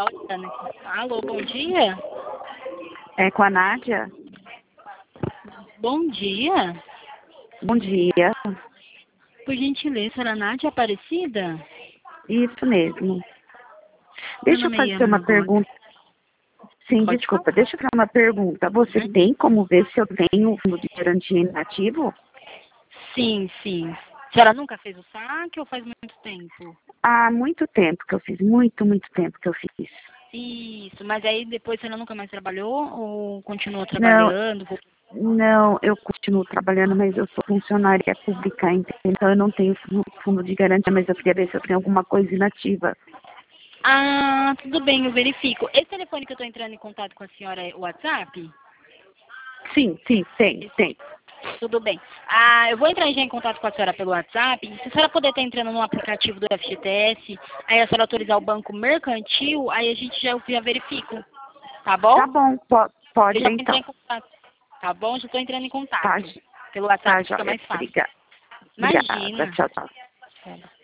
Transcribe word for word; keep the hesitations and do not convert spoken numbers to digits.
tá olhando aqui. Alô, bom dia? É com a Nádia? Bom dia. Bom dia. Por gentileza, era a Nádia Aparecida? Isso mesmo. Meu Deixa eu nome é fazer uma Yamana Gomes. pergunta. Sim, Pode desculpa. falar. Deixa eu fazer uma pergunta. Você Hum? tem como ver se eu tenho fundo de garantia inativo? Sim, sim. A senhora nunca fez o saque ou faz muito tempo? Há muito tempo que eu fiz. Muito, muito tempo que eu fiz. Isso, mas aí depois a senhora nunca mais trabalhou ou continuou Não, trabalhando? não, eu continuo trabalhando, mas eu sou funcionária pública, entendeu? Então eu não tenho fu- fundo de garantia, mas eu queria ver se eu tenho alguma coisa inativa. Ah, tudo bem, eu verifico. Esse telefone que eu estou entrando em contato com a senhora é o WhatsApp? Sim, sim, tem, tem. Tudo bem. Ah, eu vou entrar já em contato com a senhora pelo WhatsApp. Se a senhora puder estar entrando no aplicativo do F G T S, aí a senhora autorizar o banco mercantil, aí a gente já, já verifica. Tá bom? Tá bom, po- Eu pode já vou entrar em então. contato. Tá bom? Já estou entrando em Tá, contato. Pelo tá, WhatsApp fica joia. mais fácil. Obrigada. Obrigada. Imagina. Tchau, tchau.